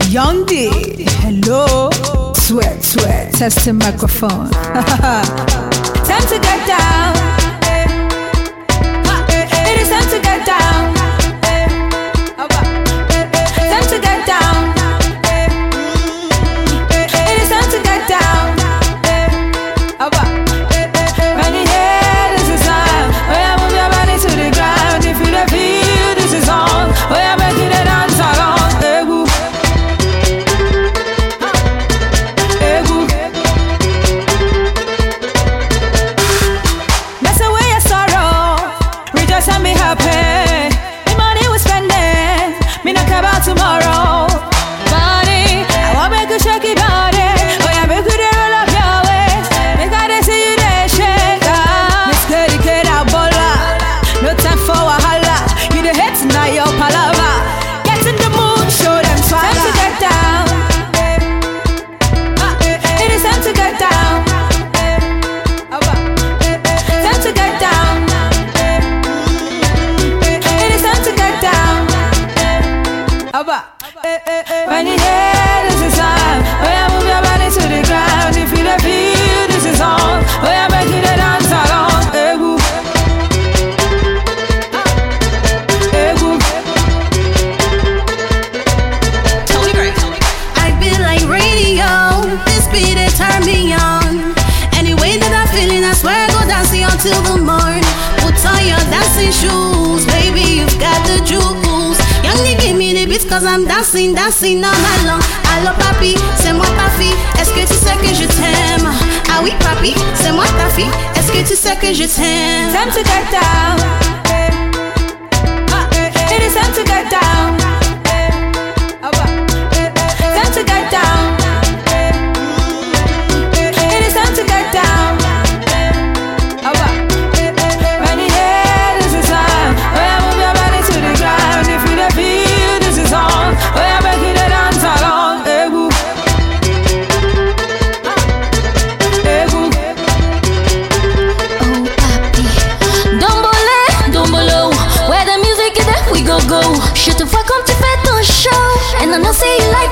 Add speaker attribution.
Speaker 1: Young D, hello. Sweat, sweat, testing microphone. Time to get down. It is time to get down. Time to get down. It is time to get down. When you hear this is on, oh yeah, move your body to the ground. If you don't feel this is on, oh yeah, make it a dance along. That's the way I sorrow. Rejoice and be happy. The money we spending, me not care about tomorrow. Money, I want make you shake it body. Oh yeah, make you roll up your waist. Make I see you there shake. Miss Kitty Kid out bola. No time for wahala. You the hits now your palava. Get in the mood, show them swagger. Time to get down. It is time to get down. Time to get down. It is time to get down. When you hear this is on, oh yeah, move your body to the ground. If you don't feel this is on, oh yeah, make it a dance along.
Speaker 2: I feel like radio. This beat it turn me on. Any way that I'm feeling, I swear go dancing until the morn. Put on your dancing shoes, baby, you've got the juice. Young, give me the beats cause I'm dancing, dancing all night long. Allo papi, c'est moi ta fille, est-ce que tu sais que je t'aime? Ah oui papi, c'est moi ta fille, est-ce que tu sais que je t'aime?
Speaker 1: Time to get down. It is time to get down. Time to get down. It is time to get down. When you hear this is on, oh yeah, move your body to the ground. If you don't feel this is on, oh yeah, make it a dance along.
Speaker 2: Oh papi, Dombolo, where the music is there we go. Je te vois comme tu fais ton show, and I know say you like